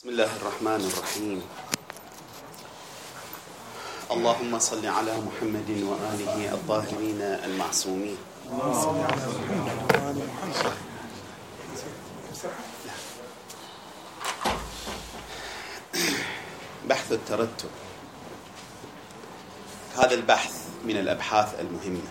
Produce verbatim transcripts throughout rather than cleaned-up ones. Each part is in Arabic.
بسم الله الرحمن الرحيم. اللهم صل على محمد وآله الطاهرين المعصومين. بحث الترتب، هذا البحث من الأبحاث المهمة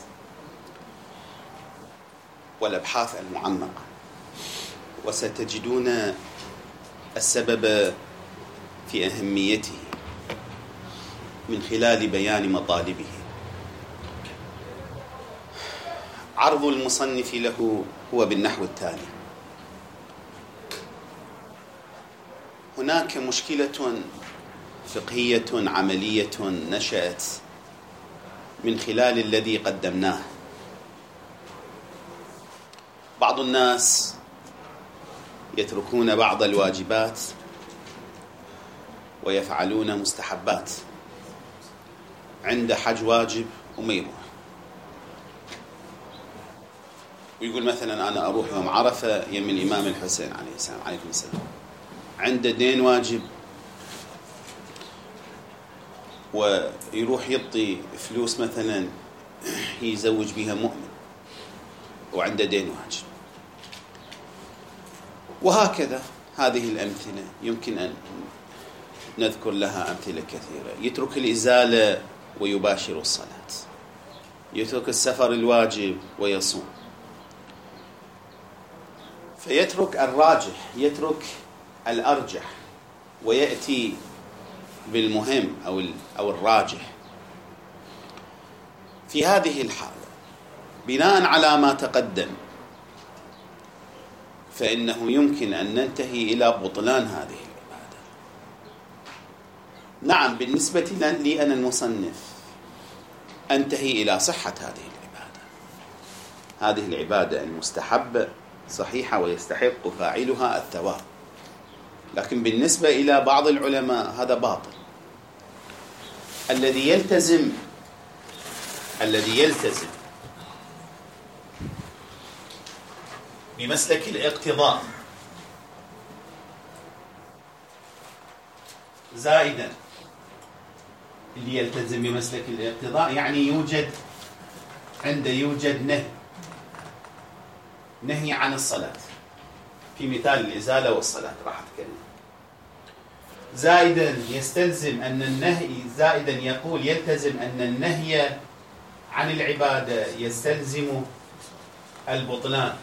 والأبحاث المعمقة، وستجدون السبب في أهميته من خلال بيان مطالبه. عرض المصنف له هو بالنحو التالي: هناك مشكلة فقهية عملية نشأت من خلال الذي قدمناه. بعض الناس يتركون بعض الواجبات ويفعلون مستحبات، عند حج واجب وما يروح، ويقول مثلا أنا أروح يوم عرفة يم الإمام الحسين عليه السلام عليكم السلام، عنده دين واجب ويروح يعطي فلوس مثلا يزوج بها مؤمن وعنده دين واجب، وهكذا. هذه الأمثلة يمكن أن نذكر لها أمثلة كثيرة. يترك الإزالة ويباشر الصلاة، يترك السفر الواجب ويصوم، فيترك الراجح، يترك الأرجح ويأتي بالمهم أو أو الراجح. في هذه الحالة بناء على ما تقدم فإنه يمكن أن ننتهي إلى بطلان هذه العبادة. نعم، بالنسبة لي أنا المصنف أنتهي إلى صحة هذه العبادة. هذه العبادة المستحبة صحيحة ويستحق فاعلها الثواب، لكن بالنسبة إلى بعض العلماء هذا باطل. الذي يلتزم الذي يلتزم بمسلك الاقتضاء زائدا، اللي يلتزم بمسلك الاقتضاء يعني يوجد عنده يوجد نهي نهي عن الصلاة، في مثال الإزالة والصلاة راح أتكلم. زائدا يستلزم أن النهي زائدا يقول يلتزم أن النهي عن العبادة يستلزم البطلان.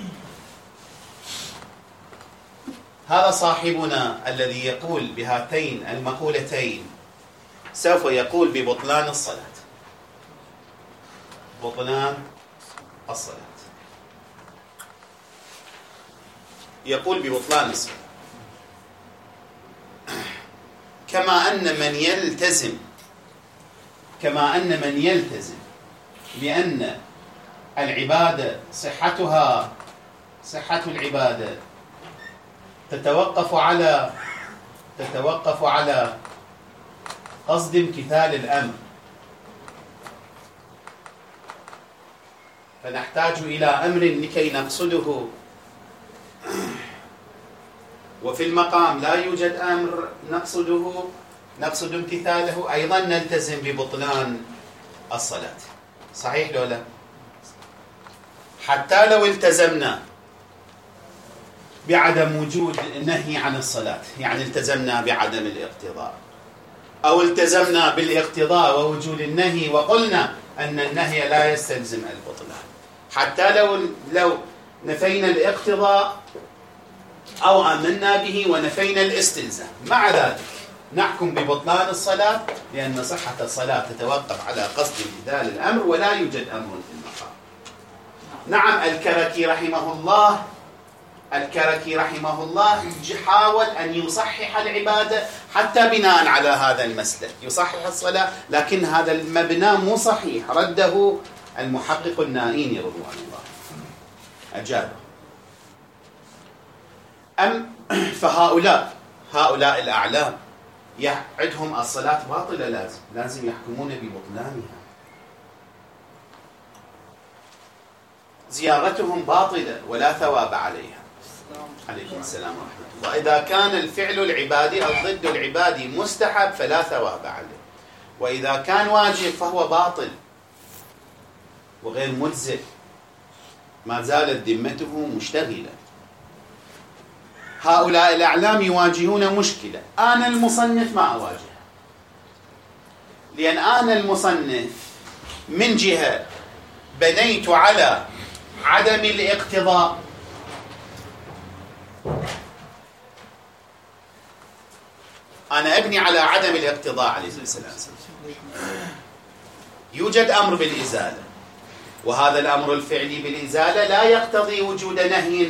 هذا صاحبنا الذي يقول بهاتين المقولتين سوف يقول ببطلان الصلاة، بطلان الصلاة، يقول ببطلان الصلاة، كما أن من يلتزم كما أن من يلتزم بأن العبادة صحتها صحة العبادة تتوقف على تتوقف على قصد امتثال الأمر، فنحتاج إلى أمر لكي نقصده، وفي المقام لا يوجد أمر نقصده نقصد امتثاله، أيضا نلتزم ببطلان الصلاة. صحيح لو لا؟ حتى لو التزمنا بعدم وجود النهي عن الصلاة، يعني التزمنا بعدم الاقتضاء، أو التزمنا بالاقتضاء ووجود النهي وقلنا أن النهي لا يستلزم البطلان، حتى لو لو نفينا الاقتضاء أو آمنا به ونفينا الاستلزام، مع ذلك نحكم ببطلان الصلاة، لأن صحة الصلاة تتوقف على قصد امتثال الأمر ولا يوجد أمر في المقام. نعم، الكركي رحمه الله الكركي رحمه الله حاول أن يصحح العبادة حتى بناء على هذا المسلك، يصحح الصلاة، لكن هذا المبنى مو صحيح، رده المحقق النائيني رضوان الله، أجابه. أم فهؤلاء هؤلاء الأعلام يعدهم الصلاة باطلة، لازم لازم يحكمون ببطلانها. زيارتهم باطلة ولا ثواب عليها. عليكم السلام ورحمة الله. إذا كان الفعل العبادي أو ضد العبادي مستحب فلا ثواب عليه، وإذا كان واجب فهو باطل وغير مجزئ، ما زالت ذمته مشتغلة. هؤلاء الأعلام يواجهون مشكلة أنا المصنف ما أواجهها، لأن أنا المصنف من جهة بنيت على عدم الاقتضاء، أنا أبني على عدم الاقتضاء عليه السلام. يوجد أمر بالإزالة، وهذا الأمر الفعلي بالإزالة لا يقتضي وجود نهي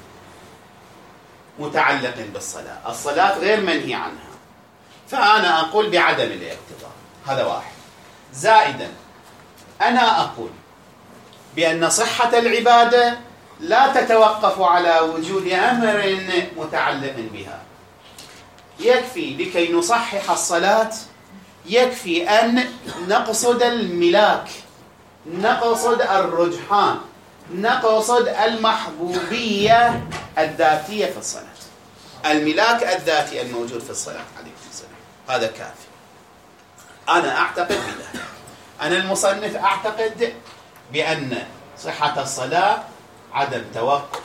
متعلق بالصلاة، الصلاة غير منهي عنها، فأنا أقول بعدم الاقتضاء. هذا واحد. زائدا أنا أقول بأن صحة العبادة لا تتوقف على وجود أمر متعلق بها. يكفي لكي نصحح الصلاة، يكفي أن نقصد الملاك، نقصد الرجحان، نقصد المحبوبية الذاتية في الصلاة، الملاك الذاتي الموجود في الصلاة عليكم السلام، هذا كافي. أنا أعتقد بذلك. أنا المصنف أعتقد بأن صحة الصلاة عدم توقف،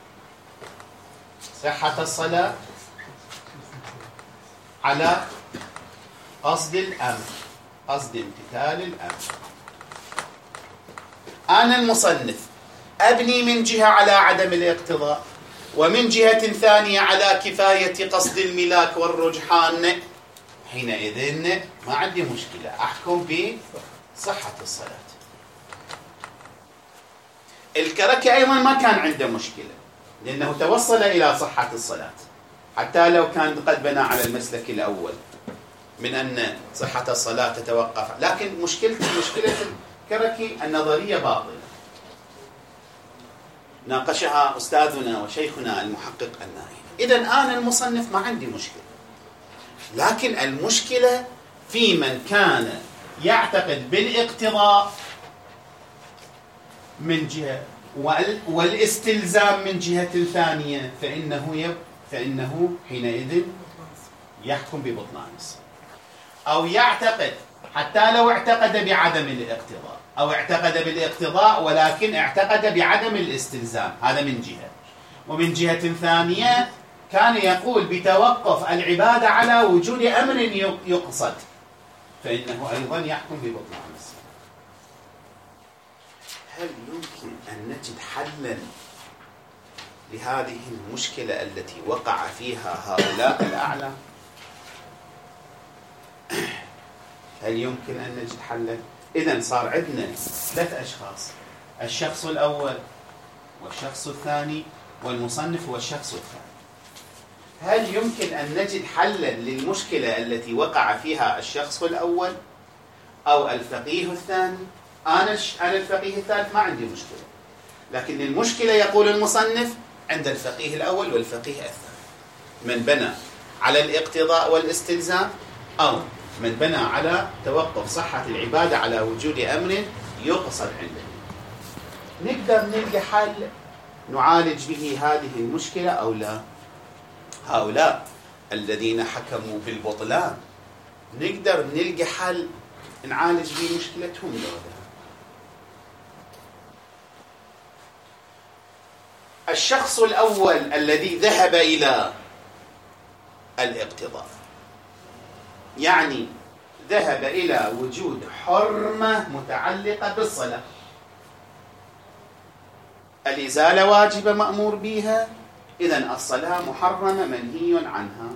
صحة الصلاة على قصد الأمر، قصد امتثال الأمر. أنا المصنف أبني من جهة على عدم الاقتضاء، ومن جهة ثانية على كفاية قصد الملاك والرجحان، حينئذ ما عندي مشكلة أحكم بصحة الصلاة. الكركي أيضا ما كان عنده مشكلة، لأنه توصل إلى صحة الصلاة، حتى لو كان قد بنى على المسلك الأول من أن صحة الصلاة تتوقف، لكن مشكلة مشكلة الكركي النظرية باطلة، ناقشها أستاذنا وشيخنا المحقق النائي. إذن أنا المصنف ما عندي مشكلة، لكن المشكلة في من كان يعتقد بالاقتضاء من جهة والاستلزام من جهة ثانية، فإنه يب فإنه حينئذ يحكم ببطلان الصلاة، أو يعتقد حتى لو اعتقد بعدم الاقتضاء أو اعتقد بالاقتضاء ولكن اعتقد بعدم الاستلزام، هذا من جهة. ومن جهة ثانية كان يقول بتوقف العبادة على وجود أمر يقصد، فإنه أيضا يحكم ببطلان الصلاة. هل يمكن أن نجد حلا لهذه المشكلة التي وقع فيها هؤلاء الأعلام؟ هل يمكن أن نجد حلا؟ إذن صار عندنا ثلاث أشخاص، الشخص الأول والشخص الثاني والمصنف هو الشخص الثاني. هل يمكن أن نجد حلا للمشكلة التي وقع فيها الشخص الأول أو الفقيه الثاني؟ أنا أنا الفقيه الثالث ما عندي مشكلة، لكن المشكلة يقول المصنف عند الفقيه الأول والفقيه الثاني، من بنى على الاقتضاء والاستلزام أو من بنى على توقف صحة العبادة على وجود أمر يقصد عنده. نقدر نلقى حل نعالج به هذه المشكلة أو لا؟ هؤلاء الذين حكموا بالبطلان نقدر نلقى حل نعالج به مشكلتهم لو لا؟ الشخص الأول الذي ذهب إلى الاقتضاء، يعني ذهب إلى وجود حرمة متعلقة بالصلاة، الإزالة واجبة مأمور بها، إذن الصلاة محرمة منهي عنها،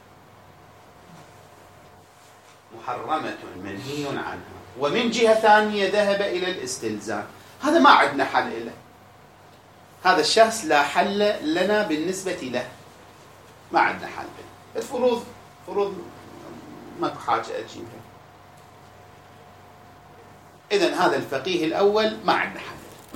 محرمة منهي عنها. ومن جهة ثانية ذهب إلى الاستلزام، هذا ما عندنا حل له، هذا الشخص لا حل لنا بالنسبة له، ما عندنا حل له. الفروض فروض ما حاجة أجيبها، إذن هذا الفقيه الأول ما عندنا حل.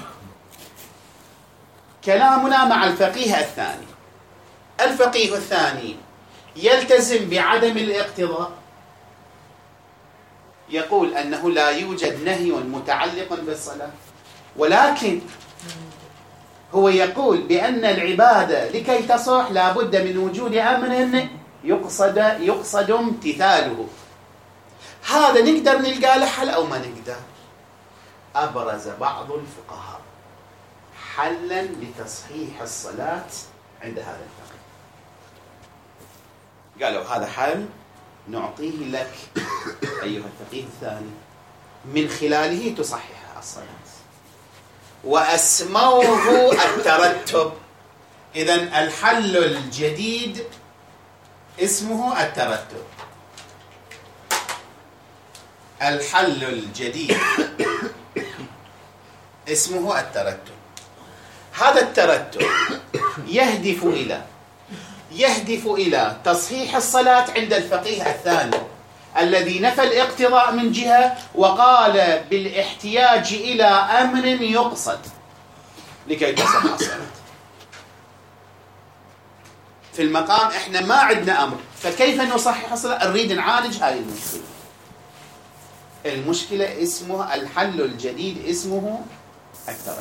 كلامنا مع الفقيه الثاني، الفقيه الثاني يلتزم بعدم الاقتضاء، يقول أنه لا يوجد نهي متعلق بالصلاة، ولكن هو يقول بأن العبادة لكي تصح لابد من وجود أمر يقصد, يقصد امتثاله. هذا نقدر نلقى له حل أو ما نقدر. أبرز بعض الفقهاء حلا لتصحيح الصلاة عند هذا الفقيه، قالوا هذا حل نعطيه لك أيها الفقيه الثاني من خلاله تصحح الصلاة، وأسموه الترتب. إذن الحل الجديد اسمه الترتب. الحل الجديد اسمه الترتب. هذا الترتب يهدف إلى يهدف إلى تصحيح الصلاة عند الفقيه الثاني الذي نفى الاقتضاء من جهة وقال بالاحتياج إلى أمر يقصد لكي تصح الصلاة. في المقام إحنا ما عندنا أمر، فكيف نصحح الصلاة؟ نريد نعالج هذه المشكلة. المشكلة اسمه الحل الجديد اسمه الترتب.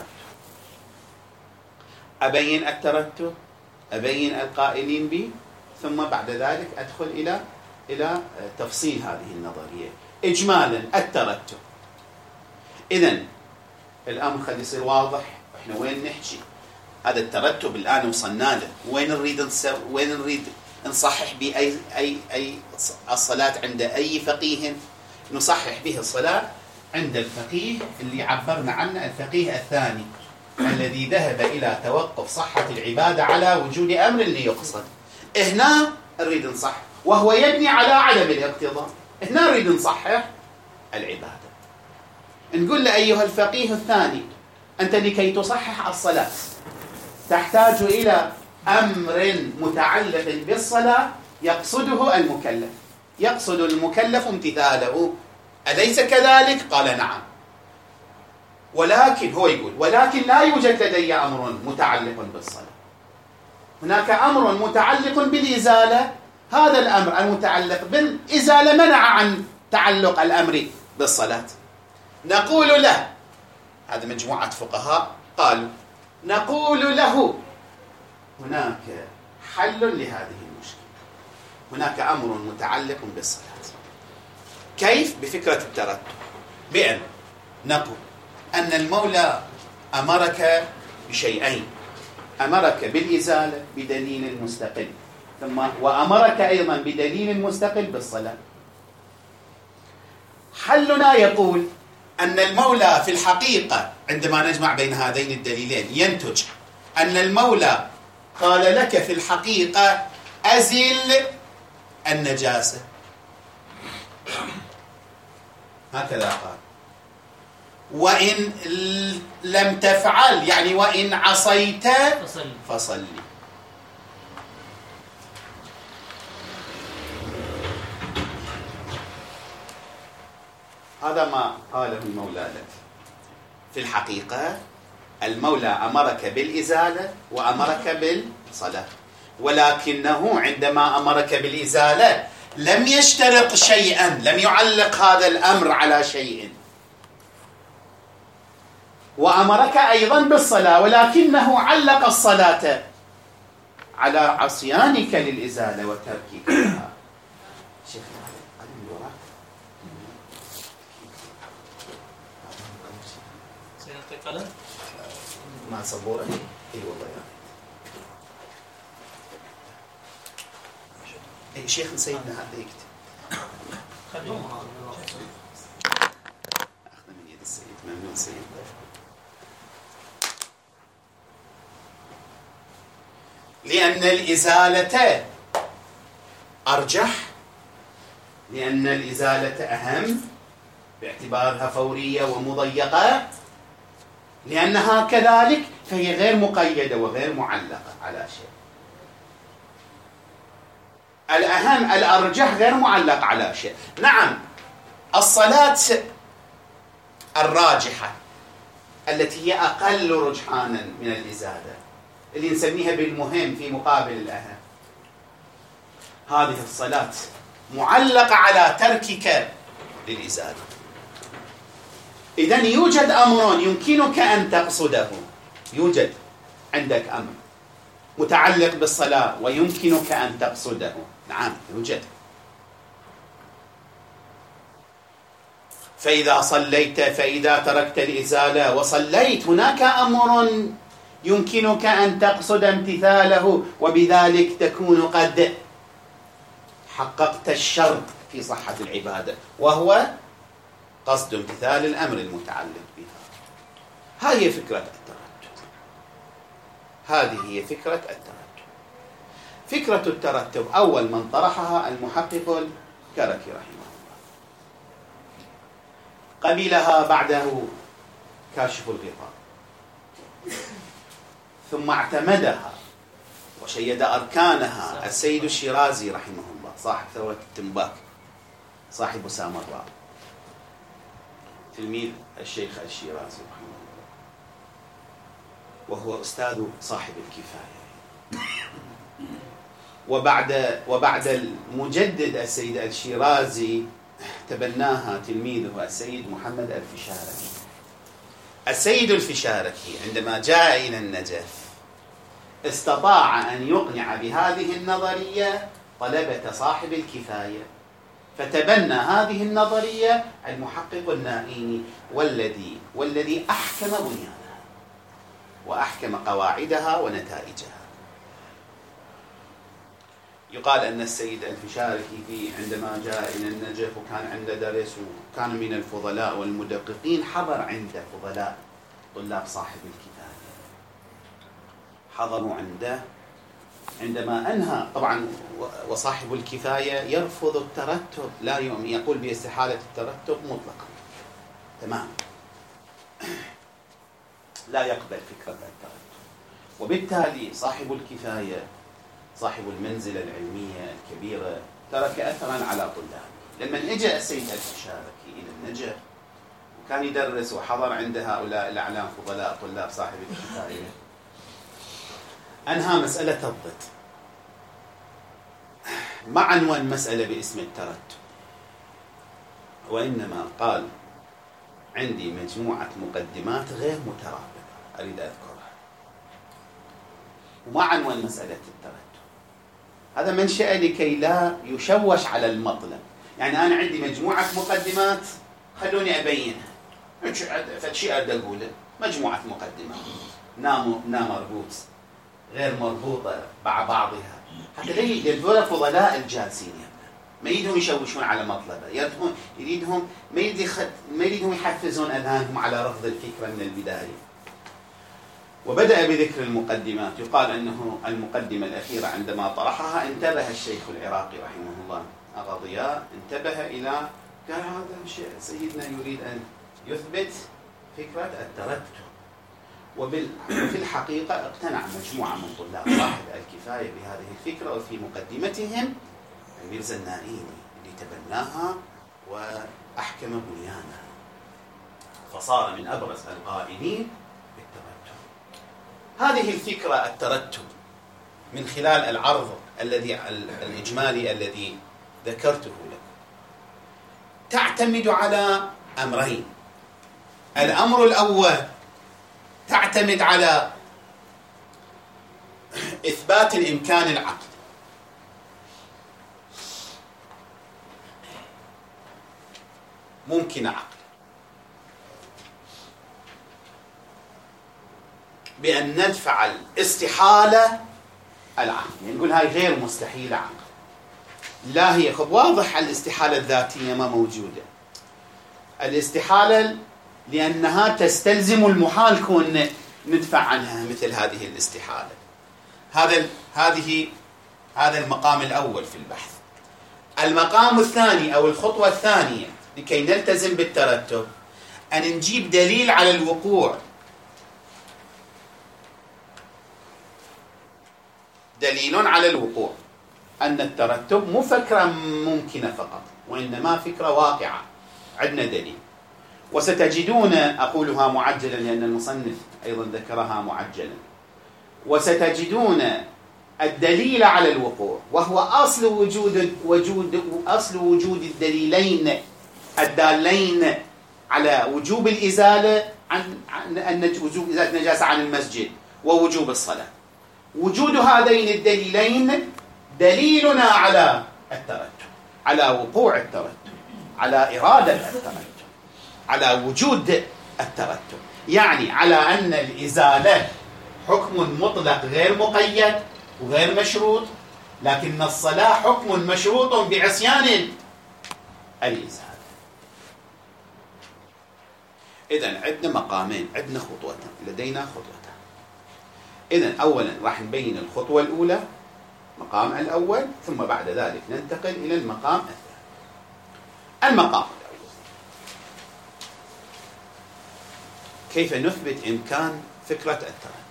أبين الترتب، أبين القائلين به، ثم بعد ذلك أدخل إلى إلى تفصيل هذه النظرية. إجمالا الترتب. إذن الأمر خلي يصير واضح. إحنا وين نحكي؟ هذا الترتب الآن وصلنا له. وين نريد نسوي؟ وين نريد نصحح بأي أي أي الصلاة عند أي فقيه؟ نصحح به الصلاة عند الفقيه اللي عبرنا عنه، الفقيه الثاني الذي ذهب إلى توقف صحة العبادة على وجود أمر ليقصد. هنا نريد نصحح، وهو يبني على عدم الاقتضاء. هنا نريد نصحح العبادة. نقول له أيها الفقيه الثاني، أنت لكي تصحح الصلاة تحتاج إلى أمر متعلق بالصلاة يقصده المكلف. يقصد المكلف امتثاله، أليس كذلك؟ قال نعم. ولكن هو يقول ولكن لا يوجد لدي أمر متعلق بالصلاة. هناك أمر متعلق بالإزالة، هذا الأمر المتعلق بالإزالة منع عن تعلق الأمر بالصلاة. نقول له، هذا مجموعة فقهاء قالوا، نقول له هناك حل لهذه المشكلة. هناك أمر متعلق بالصلاة. كيف؟ بفكرة الترتب، بأن نقول أن المولى أمرك بشيئين، أمرك بالإزالة بدليل مستقل، ثم وأمرك أيضا بدليل مستقل بالصلاة. حلنا يقول أن المولى في الحقيقة عندما نجمع بين هذين الدليلين ينتج أن المولى قال لك في الحقيقة أزل النجاسة، هكذا قال. وإن لم تفعل يعني وإن عصيت فصلي. هذا ما قاله المولى لك. في الحقيقة المولى أمرك بالإزالة وأمرك بالصلاة، ولكنه عندما أمرك بالإزالة لم يشترط شيئا، لم يعلق هذا الأمر على شيء، وأمرك أيضا بالصلاة ولكنه علق الصلاة على عصيانك للإزالة وتركك لها. شيخ قلم مع صبورة. اي والله يا اي شيخ سيدنا هذا يكتب. اخذ من يد السيد. ممنون سيد. لأن الإزالة أرجح، لأن الإزالة أهم باعتبارها فورية ومضيقة، لأنها كذلك فهي غير مقيدة وغير معلقة على شيء. الأهم الأرجح غير معلق على شيء. نعم الصلاة الراجحة التي هي أقل رجحانا من الإزالة اللي نسميها بالمهم في مقابل الأهم، هذه الصلاة معلقة على تركك للإزالة. إذن يوجد أمر يمكنك أن تقصده، يوجد عندك أمر متعلق بالصلاة ويمكنك أن تقصده، نعم يوجد. فإذا صليت فإذا تركت الإزالة وصليت هناك أمر يمكنك أن تقصد امتثاله، وبذلك تكون قد حققت الشرط في صحة العبادة، وهو قصد امتثال الأمر المتعلق بها. هذه فكرة الترتب، هذه هي فكرة الترتب. فكرة الترتب أول من طرحها المحقق الكركي رحمه الله، قبلها بعده كاشف الغطاء، ثم اعتمدها وشيد أركانها السيد الشيرازي رحمه الله، صاحب ثروة التنباك، صاحب سامراء، تلميذ الشيخ الشيرازي رحمه الله، وهو أستاذ صاحب الكفاية. وبعد وبعد المجدد السيد الشيرازي تبناها تلميذه السيد محمد الفشاركي. السيد الفشاركي عندما جاء إلى النجف استطاع أن يقنع بهذه النظرية طلبة صاحب الكفاية، فتبنى هذه النظرية المحقق النائيني، والذي والذي أحكم بنيانها وأحكم قواعدها ونتائجها. يقال أن السيد الفشاركي في عندما جاء إلى النجف وكان عنده درس وكان من الفضلاء والمدققين، حضر عنده فضلاء طلاب صاحب الكفاية، حضروا عنده عندما أنهى. طبعا وصاحب الكفاية يرفض الترتب، لا يقول باستحالة الترتب مطلقا تمام، لا يقبل فكرة الترتب. وبالتالي صاحب الكفاية صاحب المنزلة العلمية الكبيرة ترك أثرا على طلابه. لما اجى السيد الفشاركي إلى النجف وكان يدرس وحضر عند هؤلاء الأعلام فضلاء طلاب صاحب الكفاية، أنهى مسألة الضد، ما عنوان مسألة باسم الترتب، وإنما قال عندي مجموعة مقدمات غير مترابطة أريد أذكرها، وما عنوان مسألة الترتب. هذا منشأ لكي لا يشوش على المطلب. يعني أنا عندي مجموعة مقدمات، خلوني أبينها، فالشيء أريد أقوله مجموعة مقدمات نام نام مربوط غير مربوطة مع بعضها، حتى لا يدور فضلاء الجالسين ما يريدهم يشوشون على مطلبه، يريدهم يريدهم ما يريد ما يريدهم يحفزون أذهانهم على رفض الفكرة من البداية. وبدأ بذكر المقدمات. يقال أنه المقدمة الأخيرة عندما طرحها انتبه الشيخ العراقي رحمه الله أبا ضياء، انتبه إلى قال هذا الشيء سيدنا يريد أن يثبت فكرة الترتب. وفي الحقيقة اقتنع مجموعة من طلاب صاحب الكفاية بهذه الفكرة، وفي مقدمتهم ميرزا النائيني اللي تبناها وأحكم بنيانها، فصار من أبرز القائلين بالترتب. هذه الفكرة الترتب من خلال العرض الذي الإجمالي الذي ذكرته لكم تعتمد على أمرين. الأمر الأول تعتمد على إثبات الإمكان العقلي، ممكن عقل، بأن ندفع الاستحالة العقل، يعني نقول هاي غير مستحيلة عقل، لا هي خب واضح الاستحالة الذاتية ما موجودة، الاستحالة لأنها تستلزم المحال كون ندفع عنها مثل هذه الاستحالة. هذا هذه هذا المقام الأول في البحث. المقام الثاني أو الخطوة الثانية لكي نلتزم بالترتب أن نجيب دليل على الوقوع، دليل على الوقوع، أن الترتب مو فكرة ممكنة فقط وإنما فكرة واقعة، عندنا دليل. وستجدون، أقولها معجلا لأن المصنف أيضا ذكرها معجلا، وستجدون الدليل على الوقوع وهو أصل وجود وجود أصل وجود الدليلين الدالين على وجوب الإزالة عن عن وجوب إزالة النجاسة عن المسجد، ووجوب الصلاة. وجود هذين الدليلين دليلنا على الترتب، على وقوع الترتب، على إرادة الترتب، على وجود الترتب، يعني على أن الإزالة حكم مطلق غير مقيد وغير مشروط، لكن الصلاة حكم مشروط بعصيان الإزالة. إذن عندنا مقامين، عندنا خطوتين، لدينا خطوتين. إذن أولا راح نبين الخطوة الأولى، مقام الأول، ثم بعد ذلك ننتقل إلى المقام الثاني. المقام الأول، كيف نثبت إمكان فكرة الترتب؟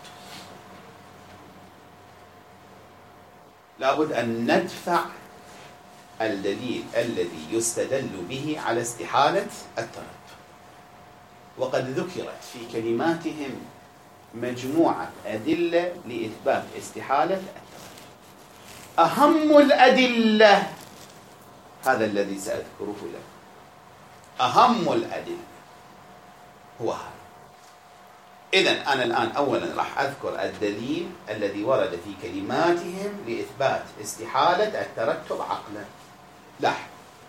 لابد أن ندفع الدليل الذي يستدل به على استحالة الترتب. وقد ذكرت في كلماتهم مجموعة أدلة لإثبات استحالة الترتب. أهم الأدلة هذا الذي سأذكره لك، أهم الأدلة هو هذا. إذن أنا الآن أولا راح أذكر الدليل الذي ورد في كلماتهم لإثبات استحالة الترتب عقلا. لاحظ،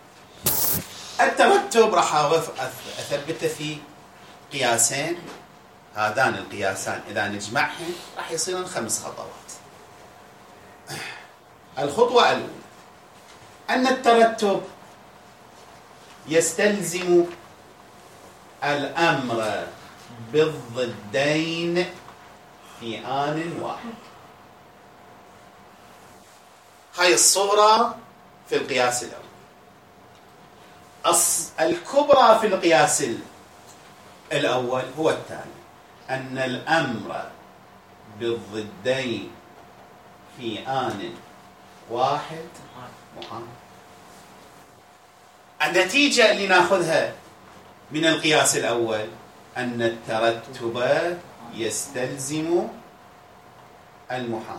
الترتب راح أثبته في قياسين، هذان القياسان إذا نجمعهم راح يصيرن خمس خطوات. الخطوة الأولى أن الترتب يستلزم الأمر بالضدين في آن واحد. هاي الصورة في القياس الأول. الكبرى في القياس الأول هو التالي: أن الأمر بالضدين في آن واحد محال. النتيجة اللي ناخذها من القياس الأول أن الترتب يستلزم المحال.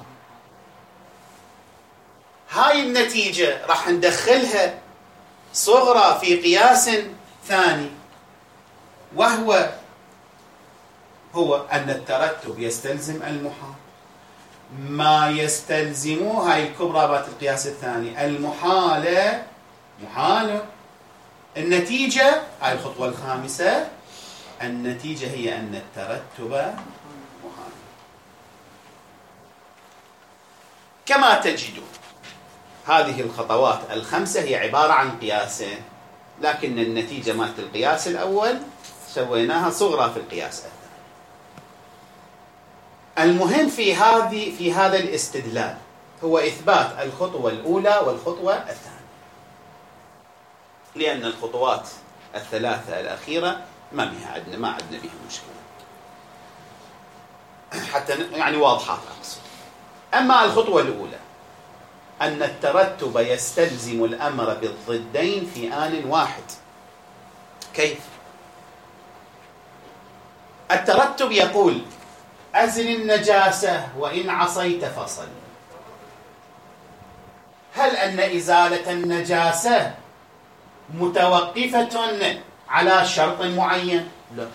هاي النتيجة راح ندخلها صغرى في قياس ثاني، وهو هو أن الترتب يستلزم المحال. ما يستلزم هاي الكبرى بات القياس الثاني المحال محال. النتيجة هاي الخطوة الخامسة، النتيجة هي أن الترتب محال. كما تجدون هذه الخطوات الخمسة هي عبارة عن قياسين، لكن النتيجة مالت القياس الأول سويناها صغرى في القياس الثاني. المهم في هذه في هذا الاستدلال هو إثبات الخطوة الأولى والخطوة الثانية، لأن الخطوات الثلاثة الأخيرة ما بها عندنا ما عندنا بها مشكلة، حتى يعني واضحة أقصد. أما الخطوة الأولى أن الترتب يستلزم الأمر بالضدين في آن واحد. كيف؟ الترتب يقول: أزل النجاسة وإن عصيت فصل. هل أن إزالة النجاسة متوقفة على شرط معين؟ لا.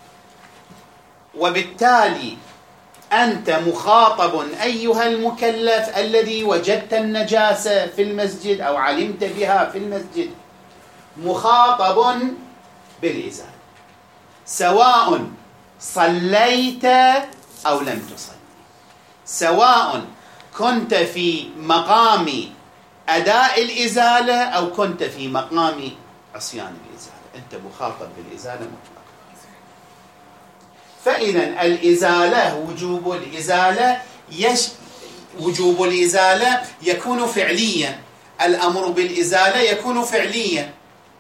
وبالتالي أنت مخاطب أيها المكلف الذي وجدت النجاسة في المسجد أو علمت بها في المسجد، مخاطب بالإزالة، سواء صليت أو لم تصلي، سواء كنت في مقام أداء الإزالة أو كنت في مقام عصيان الإزالة، أنت مخاطب بالإزالة مطلقا. فإذا الإزالة، وجوب الإزالة يش وجوب الإزالة يكون فعليا، الأمر بالإزالة يكون فعليا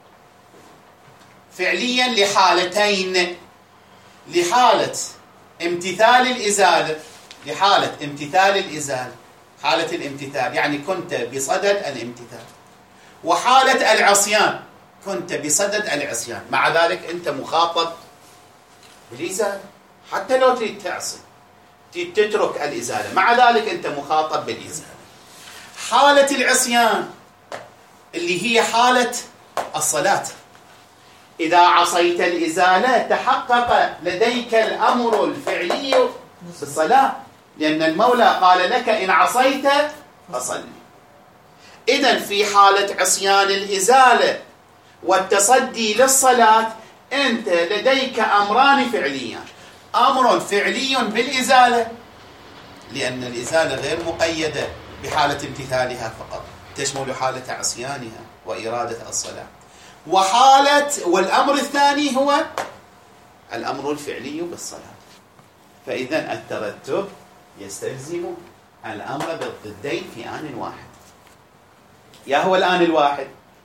فعليا لحالتين: لحالة امتثال الإزالة، لحالة امتثال الإزالة، حالة الامتثال يعني كنت بصدد الامتثال، وحالة العصيان كنت بصدد العصيان، مع ذلك أنت مخاطب بالإزالة. حتى لو تريد تعصي تريد تترك الإزالة، مع ذلك أنت مخاطب بالإزالة. حالة العصيان اللي هي حالة الصلاة، إذا عصيت الإزالة تحقق لديك الأمر الفعلي بالصلاة، لأن المولى قال لك إن عصيت فصل. إذن في حالة عصيان الإزالة والتصدي للصلاة أنت لديك أمران فعليان: أمر فعلي بالإزالة، لأن الإزالة غير مقيدة بحالة امتثالها فقط، تشمل حالة عصيانها وإرادة الصلاة. وحالة والأمر الثاني هو الأمر الفعلي بالصلاة. فإذا الترتب يستلزم الأمر بالضدين في آن واحد. يا هو الآن الواحد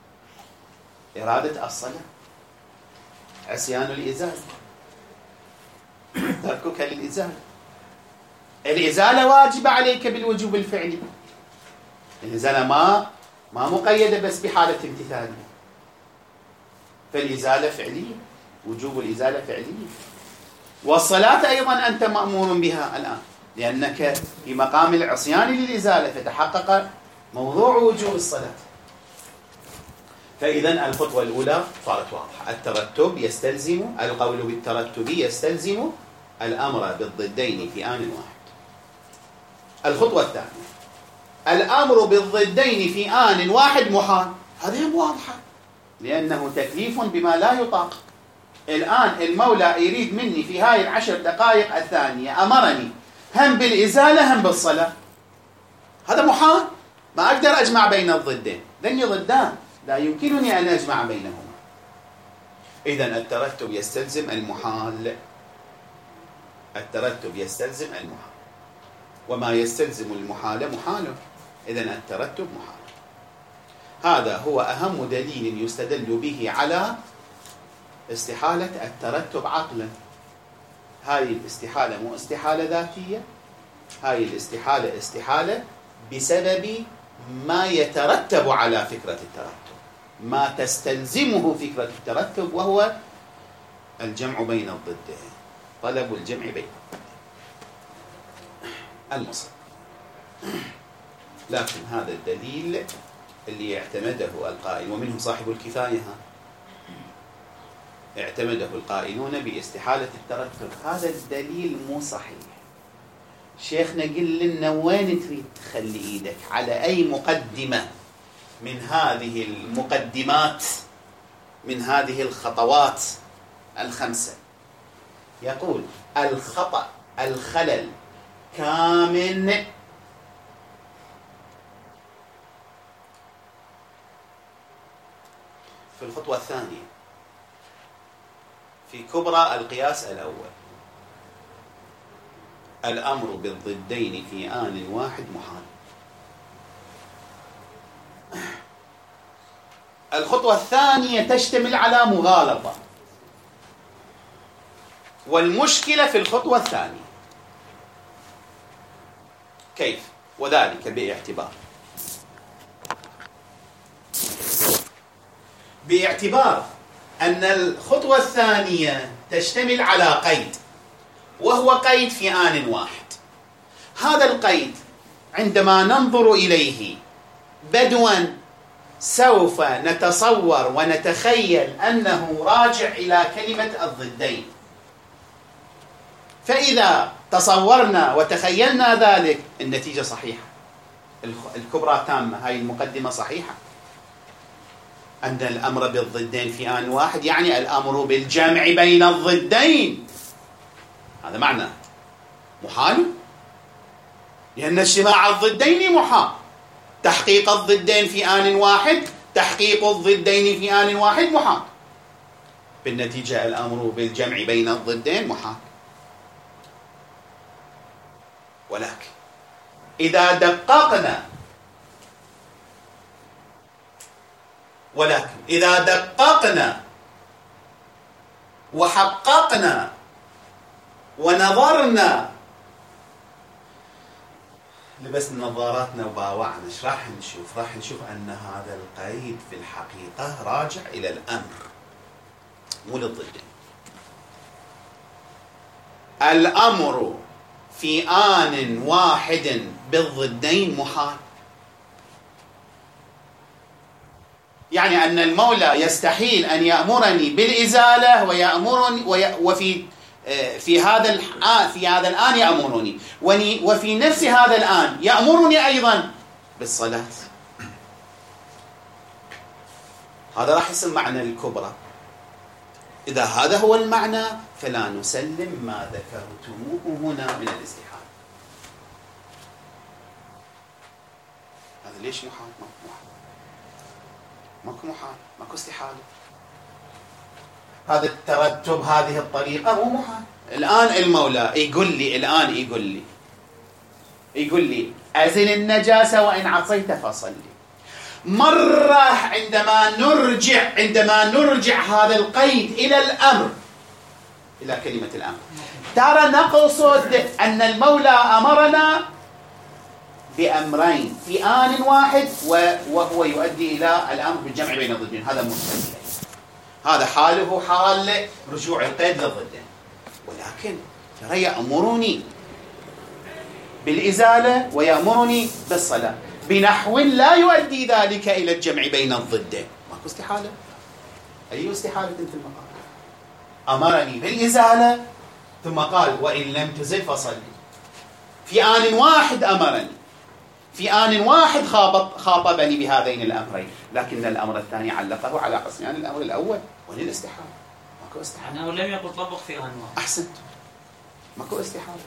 إرادة الصلاة، عصيان الإزالة، تركك للإزالة. الإزالة واجبة عليك بالوجوب الفعلي، الإزالة ما ما مقيدة بس بحالة امتثالها، فالإزالة فعلية، وجوب الإزالة فعلية. والصلاة أيضا أنت مأمور بها الآن، لأنك في مقام العصيان للإزالة فتحقق موضوع وجوب الصلاة. فإذا الخطوة الأولى صارت واضحة، الترتب يستلزم، القول بالترتب يستلزم الأمر بالضدين في آن واحد. الخطوة الثانية، الأمر بالضدين في آن واحد محال. هذه واضحة، لأنه تكليف بما لا يطاق. الآن المولى يريد مني في هاي العشر دقائق الثانية أمرني هم بالإزالة هم بالصلاة، هذا محال، ما أقدر أجمع بين الضدين، ذني ضدان لا يمكنني أن أجمع بينهما. إذن الترتب يستلزم المحال، الترتب يستلزم المحال، وما يستلزم المحال محال، إذن الترتب محال. هذا هو أهم دليل يستدل به على استحالة الترتب عقلا. هاي الاستحالة مو استحالة ذاتية، هاي الاستحالة استحالة بسبب ما يترتب على فكرة الترتب، ما تستلزمه فكرة الترتب، وهو الجمع بين الضدين، طلب الجمع بين الضدين المصدر. لكن هذا الدليل اللي اعتمده القائل، ومنهم صاحب الكفاية اعتمده القائلون باستحالة الترتب، هذا الدليل مو صحيح. شيخنا قل لنا وين تريد تخلي ايدك على اي مقدمة من هذه المقدمات، من هذه الخطوات الخمسة. يقول الخطأ الخلل كامن في الخطوة الثانية في كبرى القياس الأول، الأمر بالضدين في آن واحد محال. الخطوة الثانية تشتمل على مغالطة، والمشكلة في الخطوة الثانية. كيف؟ وذلك باعتبار باعتبار أن الخطوة الثانية تشتمل على قيد، وهو قيد في آن واحد. هذا القيد عندما ننظر إليه بدوا سوف نتصور ونتخيل أنه راجع إلى كلمة الضدين، فإذا تصورنا وتخيلنا ذلك النتيجة صحيحة، الكبرى تامة، هاي المقدمة صحيحة، أن الأمر بالضدين في آن واحد يعني الأمر بالجمع بين الضدين، هذا معنى محال، لأن اجتماع الضدين محال، تحقيق الضدين في آن واحد، تحقيق الضدين في آن واحد محال، بالنتيجة الأمر بالجمع بين الضدين محال. ولكن إذا دققنا ولكن إذا دققنا وحققنا ونظرنا، لبسنا نظاراتنا وباوعنا، ايش راح نشوف؟ راح نشوف أن هذا القيد في الحقيقة راجع إلى الأمر مو للضدين. الأمر في آن واحد بالضدين محال، يعني أن المولى يستحيل أن يأمرني بالإزالة ويأمرني وفي في هذا الآن في هذا الآن يأمرني، وفي نفس هذا الآن يأمرني أيضا بالصلاة. هذا راح يصير معنى الكبرى. إذا هذا هو المعنى فلا نسلم ما ذكرتموه هنا من الاستحالة. هذا ليش محال؟ ماكو محال، ماكو محال، ماكو استحالة. هذا الترتب، هذه الطريقة مو محال. الآن المولى يقول لي الآن يقول لي يقول لي أزل النجاسة وإن عصيت فصلي. مرة عندما نرجع عندما نرجع هذا القيد إلى الأمر، إلى كلمة الأمر، ترى نقصد أن المولى أمرنا بأمرين في آن واحد، وهو يؤدي إلى الأمر بالجمع بين الضدين. هذا مستحيل، هذا حاله حال رجوع القيد للضدين. ولكن ترى يأمرني بالإزالة ويأمرني بالصلاة بنحو لا يؤدي ذلك إلى الجمع بين الضدين. ماكو استحالة. أي استحالة في المقام؟ أمرني بالإزالة ثم قال وإن لم تزل فصلي. في آن واحد أمرني، في آن واحد خاطب خاطبني بهذين الأمرين، لكن الأمر الثاني علقه على قسمان الأمر الأول. وين الاستحالة؟ ماكو استحالة. أنه لم يقل طبق في آن واحد. أحسنت، ماكو استحالة.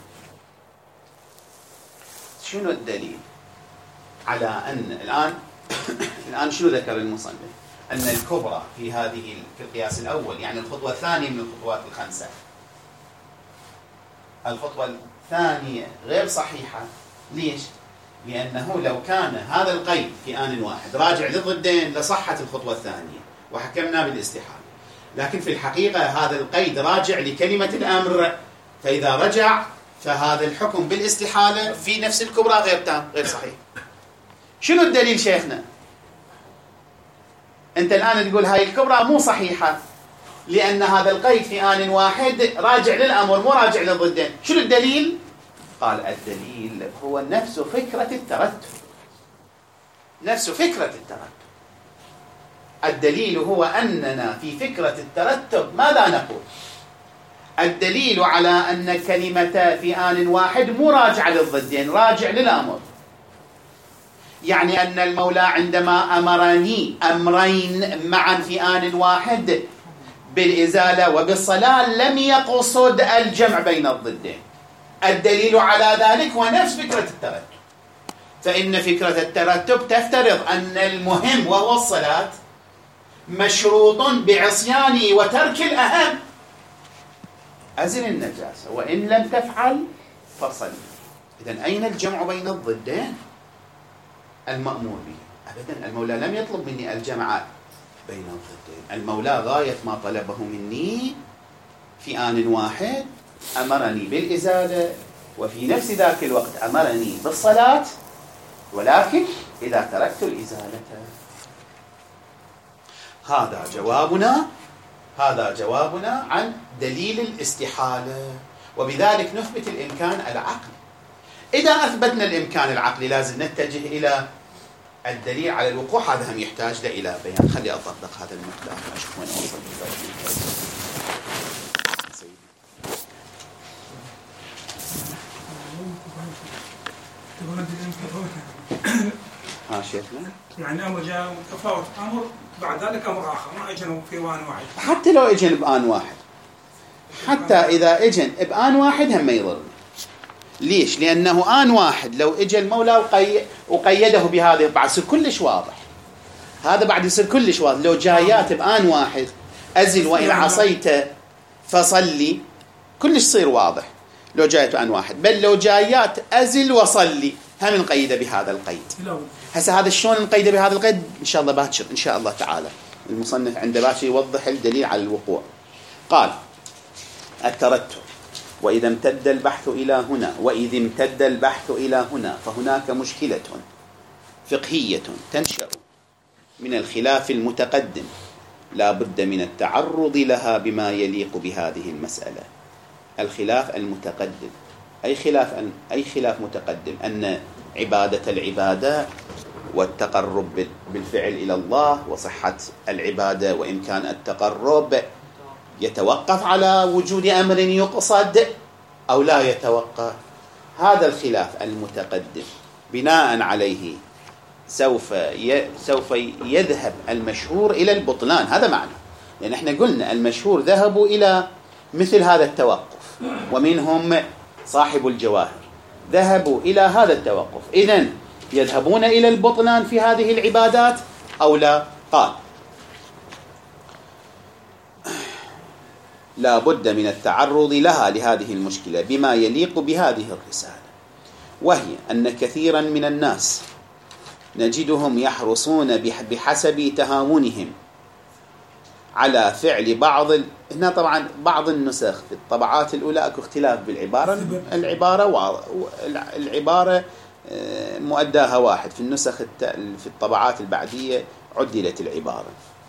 شنو الدليل على أن الآن الآن شنو ذكر المصنف؟ أن الكبرى في هذه في القياس الأول، يعني الخطوة الثانية من الخطوات الخمسة، الخطوة الثانية غير صحيحة. ليش؟ لأنه لو كان هذا القيد في آن واحد راجع للضدين لصحت الخطوة الثانية وحكمنا بالاستحالة، لكن في الحقيقة هذا القيد راجع لكلمة الأمر، فإذا رجع فهذا الحكم بالاستحالة في نفس الكبرى غير تام، غير صحيح. شنو الدليل شيخنا؟ أنت الآن تقول هاي الكبرى مو صحيحة لأن هذا القيد في آن واحد راجع للأمر مو راجع للضدين. شنو الدليل؟ قال الدليل هو نفس فكرة الترتب، نفس فكرة الترتب. الدليل هو أننا في فكرة الترتب ماذا نقول؟ الدليل على أن كلمة في آن واحد مو راجع للضدين، راجع للأمر. يعني أن المولى عندما أمرني أمرين معا في آن واحد بالإزالة وبالصلاة لم يقصد الجمع بين الضدين. الدليل على ذلك هو نفس فكرة الترتب. فإن فكرة الترتب تفترض أن المهم وهو الصلاة مشروط بعصيانه وترك الأهم. أزل النجاسة وإن لم تفعل فصل. إذن أين الجمع بين الضدين المأمور به؟ أبدا، المولى لم يطلب مني الجمع بين الضدين. المولى غاية ما طلبه مني في آن واحد أمرني بالإزالة، وفي نفس ذاك الوقت أمرني بالصلاة، ولكن إذا تركت الإزالة. هذا جوابنا هذا جوابنا عن دليل الاستحالة، وبذلك نثبت الإمكان العقلي. إذا أثبتنا الإمكان العقلي لازم نتجه إلى الدليل على الوقوع. هذا هم يحتاج إلى بيان. خلي أطبق هذا المقدار أشوف وين أوصل. ها شيخنا، يعني أمر جاء متفاوت، أمر بعد ذلك أمر آخر، ما أجنوا في آن واحد. حتى لو أجن بآن واحد، حتى إذا أجن بآن واحد هم ما يضرني. ليش؟ لأنه آن واحد لو أجى المولى وقي... وقيده بهذه بعد يصير كلش واضح. هذا بعد يصير كلش واضح. لو جايات بآن واحد أزل وإن عصيت فصلي كلش يصير واضح لو جايات بآن واحد. بل لو جايات أزل وصلي هم نقيده بهذا القيد. هسه هذا شلون نقيده بهذا القيد؟ إن شاء الله باكر إن شاء الله تعالى المصنف عنده باكر يوضح الدليل على الوقوع. قال الترتب وإذا امتد البحث إلى هنا وإذا امتد البحث إلى هنا فهناك مشكلة فقهية تنشأ من الخلاف المتقدم لا بد من التعرض لها بما يليق بهذه المسألة. الخلاف المتقدم أي خلاف أي خلاف متقدم أن عبادة العبادة والتقرب بالفعل إلى الله وصحة العبادة وإمكان التقرب يتوقف على وجود أمر يقصد أو لا يتوقف. هذا الخلاف المتقدم بناء عليه سوف سوف يذهب المشهور إلى البطلان. هذا معنى، لأن احنا قلنا المشهور ذهبوا إلى مثل هذا التوقف، ومنهم صاحب الجواهر ذهبوا إلى هذا التوقف. إذن يذهبون إلى البطلان في هذه العبادات أو لا؟ قال لا بد من التعرض لها لهذه المشكلة بما يليق بهذه الرسالة، وهي أن كثيرا من الناس نجدهم يحرصون بحسب تهاونهم على فعل بعض ال... هنا طبعا بعض النسخ في الطبعات الأولى أكو اختلاف بالعبارة، العبارة والعبارة مؤداها واحد. في النسخ الت... في الطبعات البعدية عدلت العبارة،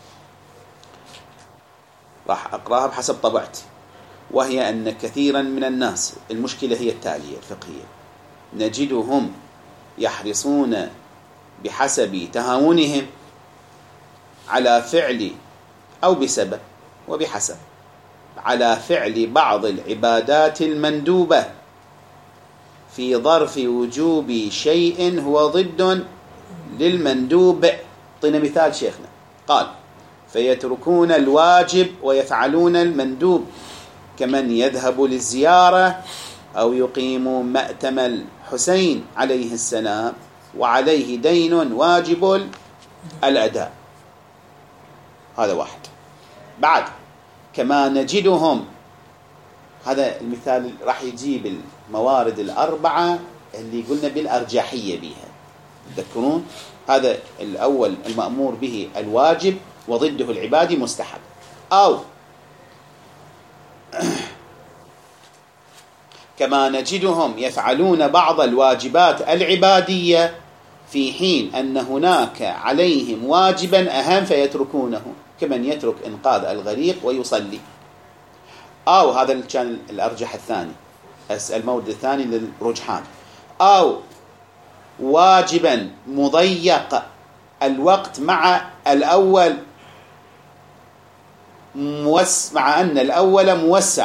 راح أقرأها بحسب طبعتي. وهي أن كثيرا من الناس، المشكلة هي التالية الفقهية، نجدهم يحرصون بحسب تهاونهم على فعل أو بسبب وبحسب على فعل بعض العبادات المندوبة في ظرف وجوب شيء هو ضد للمندوب. طينا مثال شيخنا، قال فيتركون الواجب ويفعلون المندوب، كمن يذهب للزيارة أو يقيم مأتم الحسين عليه السلام وعليه دين واجب الأداء. هذا واحد. بعد كما نجدهم، هذا المثال راح يجيب الموارد الأربعة اللي قلنا بالأرجحية بها، تذكرون؟ هذا الأول المأمور به الواجب وضده العبادي مستحب. أو كما نجدهم يفعلون بعض الواجبات العبادية في حين أن هناك عليهم واجبا أهم فيتركونه، كمن يترك إنقاذ الغريق ويصلي. أو هذا كان الأرجح الثاني، المورد الثاني للرجحان. أو واجبا مضيق الوقت مع الأول موس مع أن الأول موسع.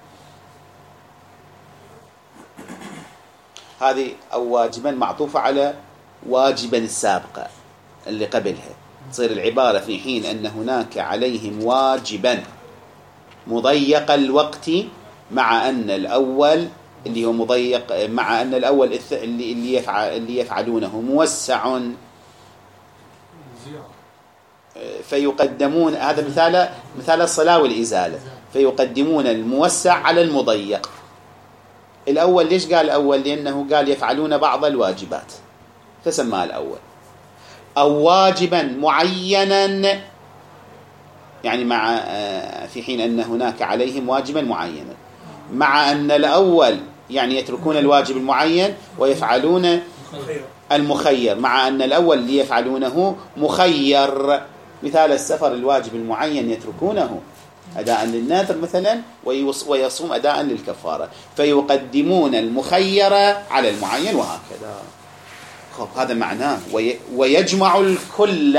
هذه أو واجبا معطوفة على واجبا السابقة اللي قبلها، تصير العبارة في حين أن هناك عليهم واجبا مضيق الوقت مع أن الأول اللي هو مضيق مع أن الأول اللي اللي يفعل اللي يفعلونه موسع، فيقدمون. هذا مثال مثال الصلاة والإزالة، فيقدمون الموسع على المضيق. الأول ليش قال الأول؟ لأنه قال يفعلون بعض الواجبات فسماه الأول. أو واجبا معينا، يعني مع في حين أن هناك عليهم واجبا معينا، مع أن الأول يعني يتركون الواجب المعين ويفعلون المخير، مع أن الأول اللي يفعلونه مخير. مثال السفر الواجب المعين يتركونه أداء للنذر مثلا ويصوم أداء للكفارة، فيقدمون المخير على المعين وهكذا. خب هذا معناه ويجمع الكل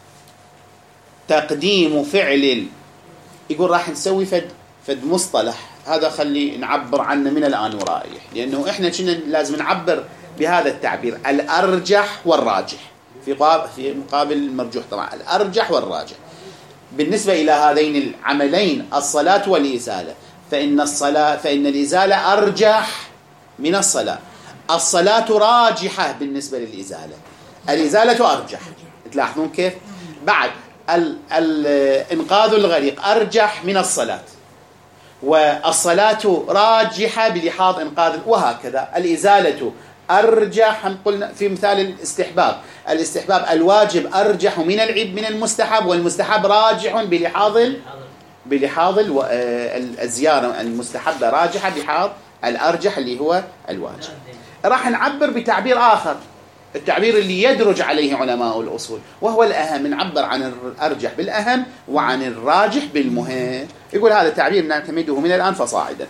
تقديم فعل. يقول راح نسوي فد فد مصطلح، هذا خلي نعبر عنه من الآن ورايح، لأنه إحنا كنا لازم نعبر بهذا التعبير الأرجح والراجح في في مقابل المرجوح. طبعا الأرجح والراجح بالنسبة إلى هذين العملين الصلاة والإزالة، فإن الصلاة فإن الإزالة أرجح من الصلاة، الصلاة راجحة بالنسبة للإزالة، الإزالة أرجح. تلاحظون كيف؟ بعد إنقاذ الغريق أرجح من الصلاة، والصلاة راجحة بلحاظ إنقاذ، وهكذا الإزالة أرجح. قلنا في مثال الاستحباب، الاستحباب الواجب أرجح من العب من المستحب، والمستحب راجح بلحاظ بلحاظ الزيارة المستحبة راجحة بلحاظ الأرجح اللي هو الواجب. راح نعبر بتعبير آخر، التعبير اللي يدرج عليه علماء الأصول، وهو الأهم. نعبر عن الأرجح بالأهم وعن الراجح بالمهم. يقول هذا التعبير نعتمده من الآن فصاعدا.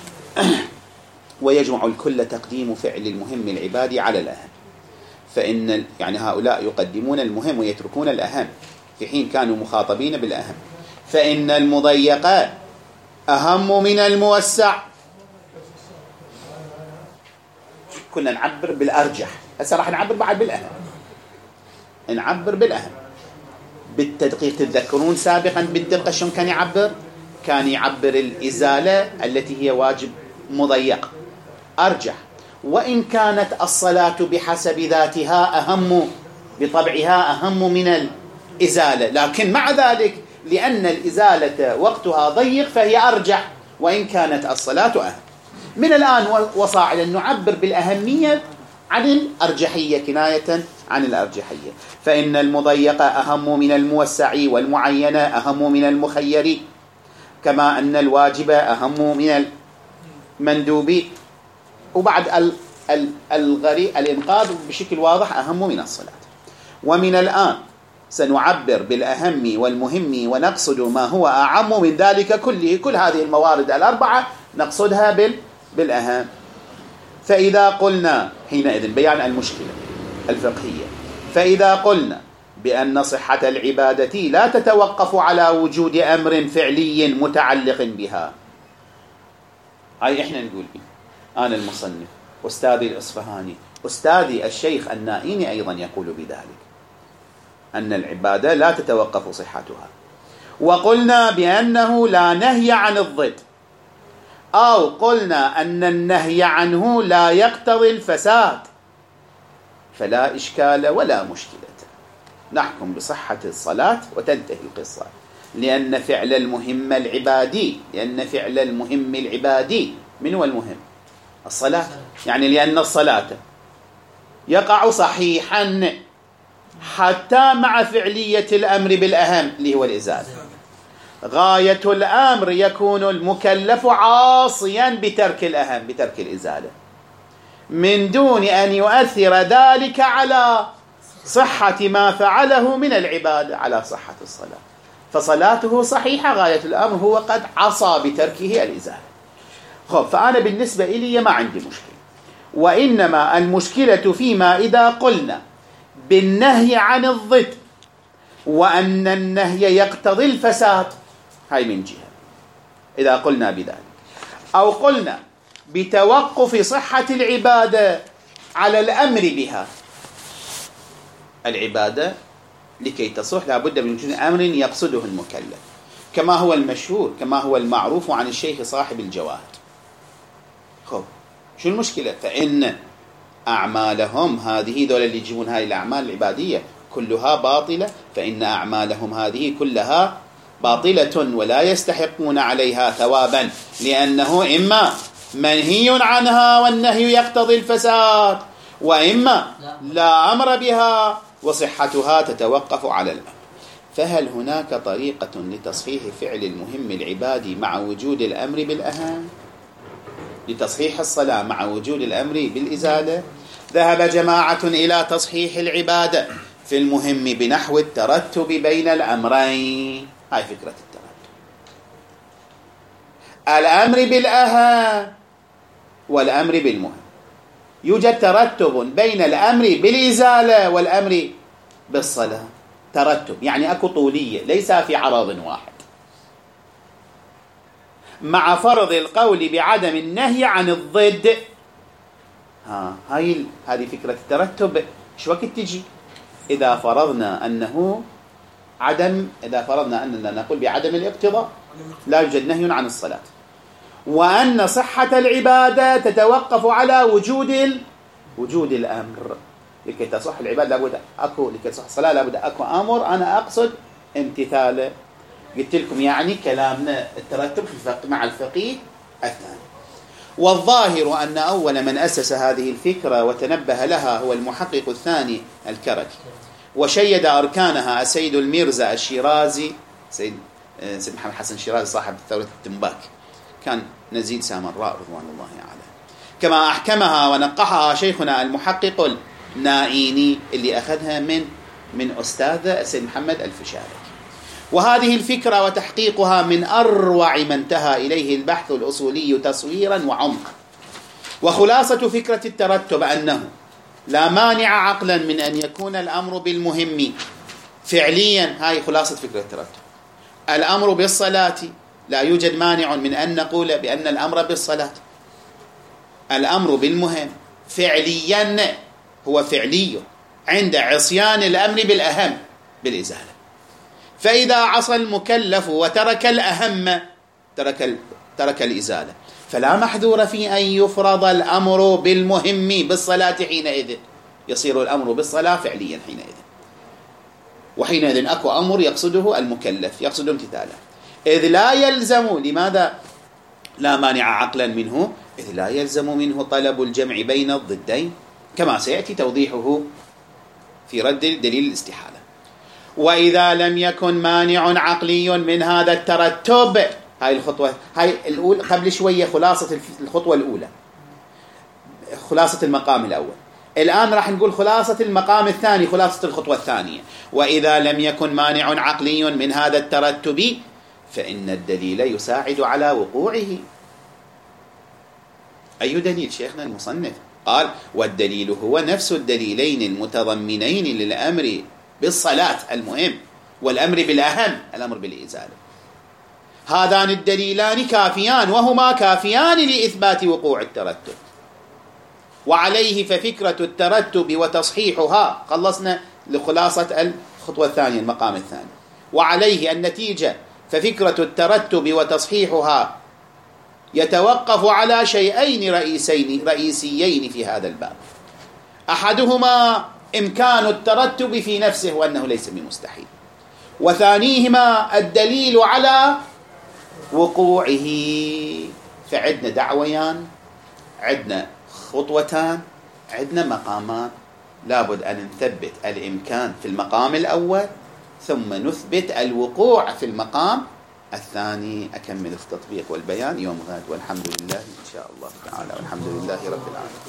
ويجمع الكل تقديم فعل المهم العبادي على الأهم، فإن يعني هؤلاء يقدمون المهم ويتركون الأهم في حين كانوا مخاطبين بالأهم. فإن المضيق أهم من الموسع. كنا نعبر بالأرجح، هسه راح نعبر بعد بالأهم. نعبر بالأهم بالتدقيق. تتذكرون سابقا بالدقة شلون كان يعبر؟ كان يعبر الإزالة التي هي واجب مضيق أرجح، وإن كانت الصلاة بحسب ذاتها أهم بطبعها أهم من الإزالة، لكن مع ذلك لأن الإزالة وقتها ضيق فهي أرجح وإن كانت الصلاة أهم. من الآن وصاعدا نعبر بالأهمية عن الأرجحية كناية عن الأرجحية. فإن المضيق أهم من الموسع، والمعين أهم من المخير، كما أن الواجب أهم من المندوب، وبعد الغري الإنقاذ بشكل واضح أهم من الصلاة. ومن الآن سنعبر بالأهم والمهم ونقصد ما هو أعم من ذلك كله. كل هذه الموارد الأربعة نقصدها بالأهم. فإذا قلنا حينئذ بيان المشكلة الفقهية، فإذا قلنا بأن صحة العبادة لا تتوقف على وجود أمر فعلي متعلق بها، هاي إحنا نقول إيه؟ أنا المصنف، أستاذي الإصفهاني، أستاذي الشيخ النائيني أيضا يقول بذلك، أن العبادة لا تتوقف صحتها. وقلنا بأنه لا نهي عن الضد، أو قلنا أن النهي عنه لا يقتضي الفساد، فلا إشكال ولا مشكلة، نحكم بصحة الصلاة وتنتهي القصة. لأن فعل المهم العبادي لأن فعل المهم العبادي من هو المهم؟ الصلاة. يعني لأن الصلاة يقع صحيحا حتى مع فعلية الأمر بالأهم اللي هو الإزالة. غاية الأمر يكون المكلف عاصيا بترك الأهم بترك الإزالة من دون أن يؤثر ذلك على صحة ما فعله من العبادة على صحة الصلاة. فصلاته صحيحة، غاية الأمر هو قد عصى بتركه الإزالة. خب، فأنا بالنسبة إلي ما عندي مشكلة، وإنما المشكلة فيما إذا قلنا بالنهي عن الضد وأن النهي يقتضي الفساد، هاي من جهة إذا قلنا بذلك، أو قلنا بتوقف صحة العبادة على الأمر بها. العبادة لكي تصح لابد من وجود أمر يقصده المكلف، كما هو المشهور كما هو المعروف عن الشيخ صاحب الجواهر. خب، شو المشكلة؟ فإن أعمالهم هذه، دول اللي يجيبون هاي الأعمال العبادية كلها باطلة، فإن أعمالهم هذه كلها باطلة ولا يستحقون عليها ثوابا، لأنه إما منهي عنها والنهي يقتضي الفساد، وإما لا أمر بها وصحتها تتوقف على الأمر. فهل هناك طريقة لتصحيح فعل المهم العبادي مع وجود الأمر بالأهم؟ لتصحيح الصلاة مع وجود الأمر بالإزالة؟ ذهب جماعة إلى تصحيح العبادة في المهم بنحو الترتب بين الأمرين. هاي فكرة الترتب، الأمر بالأهم والأمر بالمهم. يوجد ترتب بين الأمر بالإزالة والأمر بالصلاة، ترتب يعني أكو طولية ليس في عرض واحد، مع فرض القول بعدم النهي عن الضد. ها هاي هذه فكرة الترتب. شو وقت تجي؟ إذا فرضنا أنه عدم إذا فرضنا أننا نقول بعدم الاقتضاء لا يوجد نهي عن الصلاة، وأن صحة العبادة تتوقف على وجود ال... وجود الأمر. لكي تصح العبادة لابد أكو لكي تصح الصلاة لابد أكو أمر، أنا أقصد امتثاله. قلت لكم يعني كلامنا الترتب في الفقه مع الفقيه الثاني. والظاهر أن أول من أسس هذه الفكرة وتنبه لها هو المحقق الثاني الكركي، وشيد أركانها السيد الميرزا الشيرازي، سيد سيد محمد حسن الشيرازي صاحب ثورة التنباك، كان نزيد سامراء رضوان الله عليه. كما أحكمها ونقحها شيخنا المحقق النائيني اللي أخذها من من أستاذه السيد محمد الفشاري. وهذه الفكرة وتحقيقها من أروع ما انتهى إليه البحث الأصولي تصويرا وعمقا. وخلاصة فكرة الترتب أنه لا مانع عقلا من أن يكون الأمر بالمهم فعليا. هاي خلاصة فكرة الترتب. الأمر بالصلاة لا يوجد مانع من أن نقول بأن الأمر بالصلاة، الأمر بالمهم فعليا هو فعلي عند عصيان الأمر بالأهم بالإزالة. فإذا عصى المكلف وترك الأهم ترك, ترك الإزالة، فلا محذور في أن يفرض الأمر بالمهم بالصلاة حينئذ، يصير الأمر بالصلاة فعليا حينئذ، وحينئذ أكو أمر يقصده المكلف يقصد امتثاله، إذ لا يلزم. لماذا لا مانع عقلا منه؟ إذ لا يلزم منه طلب الجمع بين الضدين كما سيأتي توضيحه في رد دليل الاستحالة. وإذا لم يكن مانع عقلي من هذا الترتب، هاي الخطوة هاي الأولى قبل شوية، خلاصة الخطوة الأولى، خلاصة المقام الأول. الآن راح نقول خلاصة المقام الثاني، خلاصة الخطوة الثانية. وإذا لم يكن مانع عقلي من هذا الترتب فإن الدليل يساعد على وقوعه. أي دليل شيخنا المصنف؟ قال والدليل هو نفس الدليلين المتضمنين للأمر بالصلاة المهم والأمر بالأهم الأمر بالإزالة. هذان الدليلان كافيان، وهما كافيان لإثبات وقوع الترتب. وعليه ففكرة الترتب وتصحيحها، خلصنا لخلاصة الخطوة الثانية المقام الثاني. وعليه النتيجة ففكرة الترتب وتصحيحها يتوقف على شيئين رئيسين رئيسيين في هذا الباب. أحدهما إمكان الترتب في نفسه وأنه ليس بمستحيل، وثانيهما الدليل على وقوعه. فعندنا دعويان، عندنا خطوتان، عندنا مقامان، لابد أن نثبت الإمكان في المقام الأول ثم نثبت الوقوع في المقام الثاني. أكمل التطبيق والبيان يوم غد، والحمد لله إن شاء الله تعالى، والحمد لله رب العالمين.